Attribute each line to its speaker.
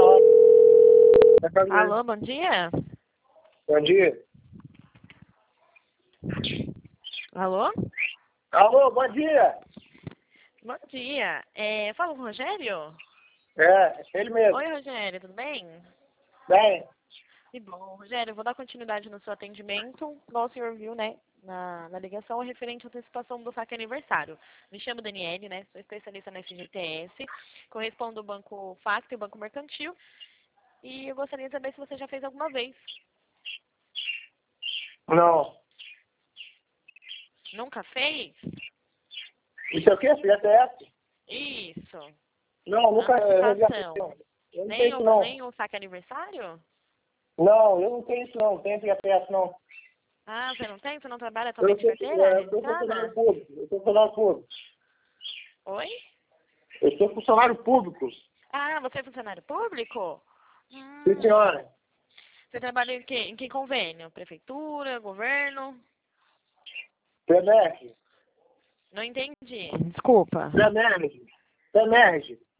Speaker 1: hora. Tá fazendo.
Speaker 2: Alô, bom dia?
Speaker 1: Bom dia.
Speaker 2: Alô?
Speaker 1: Alô, bom dia.
Speaker 2: Bom dia. Fala com o Rogério?
Speaker 1: É ele mesmo.
Speaker 2: Oi, Rogério, tudo bem?
Speaker 1: Bem,
Speaker 2: Que bom. Rogério, eu vou dar continuidade no seu atendimento. Igual o senhor viu, né, na ligação referente à antecipação do saque aniversário. Me chamo Daniele, né, sou especialista na FGTS, correspondo ao Banco Facto e ao Banco Mercantil. E eu gostaria de saber se você já fez alguma vez.
Speaker 1: não.
Speaker 2: Nunca fez?
Speaker 1: Isso é o quê? FGTS?
Speaker 2: Isso.
Speaker 1: Não, nunca.
Speaker 2: Antecipação.
Speaker 1: Eu não tenho isso, não.
Speaker 2: Nem o saque aniversário?
Speaker 1: Não, eu não tenho isso, não. Não tenho FGTS, não.
Speaker 2: Ah, você não tem? Você não trabalha
Speaker 1: Eu
Speaker 2: atualmente de carteira
Speaker 1: sou funcionário
Speaker 2: registrada?
Speaker 1: público. Eu sou funcionário público.
Speaker 2: Oi?
Speaker 1: Eu sou funcionário público.
Speaker 2: Ah, você é funcionário público?
Speaker 1: Sim, senhora.
Speaker 2: Você trabalha em que convênio? Prefeitura, governo?
Speaker 1: PEMERG.
Speaker 2: Não entendi. Desculpa.
Speaker 1: PEMERG. PEMERG.